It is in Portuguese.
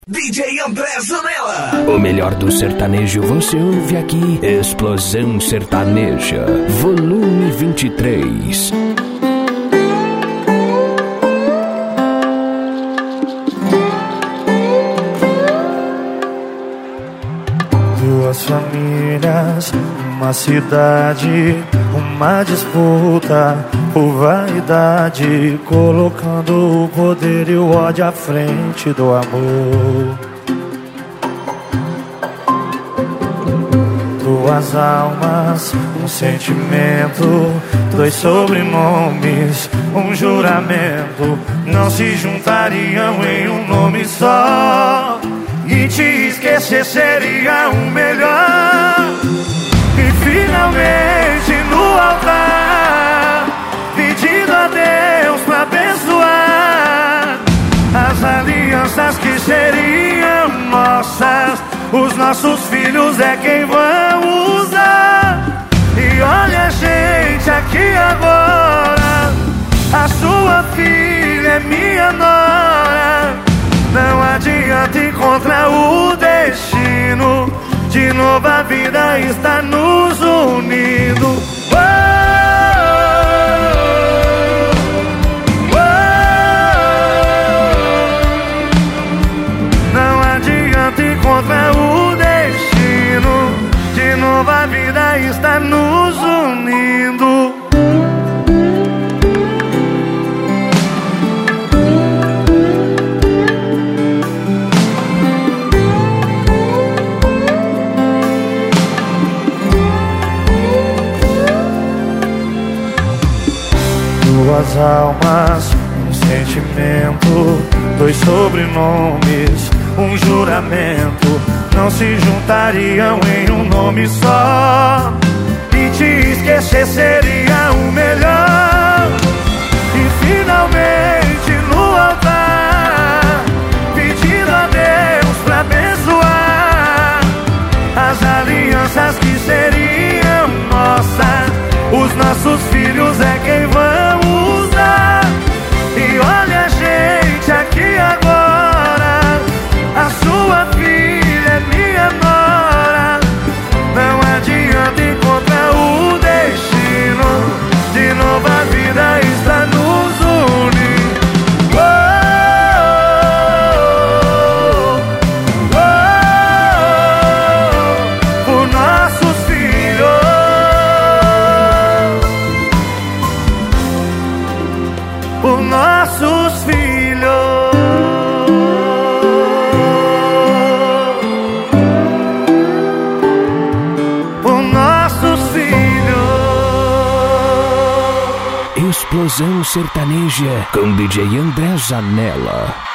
DJ André Zanella. O melhor do sertanejo você ouve aqui. Explosão Sertaneja, volume 23. Duas famílias, uma cidade, uma disputa por vaidade, colocando o poder e o ódio à frente do amor. Duas almas, um sentimento, dois sobrenomes, um juramento, não se juntariam em um nome só. E te esquecer seria o melhor. E finalmente no altar, pedindo a Deus pra abençoar as alianças que seriam nossas. Os nossos filhos é quem vão usar. E olha a gente aqui agora, a sua filha é minha nora. Não adianta encontrar o destino, de novo a vida está nos unindo. Oh, oh, oh. Não adianta encontrar o destino, de novo a vida está nos unindo. Duas almas, um sentimento, dois sobrenomes, um juramento, não se juntariam em um nome só. E te esquecer seria o melhor. E finalmente no altar, pedindo a Deus pra abençoar as alianças que seriam nossas. Os nossos filhos é quem vão usar. E olha a gente aqui agora, a sua filha é minha nora. Não adianta encontrar o destino, de novo a vida está nos unindo. Oh, oh, oh, por nossos filhos, por nossos filhos, por nossos filhos. Explosão Sertaneja com DJ André Zanella.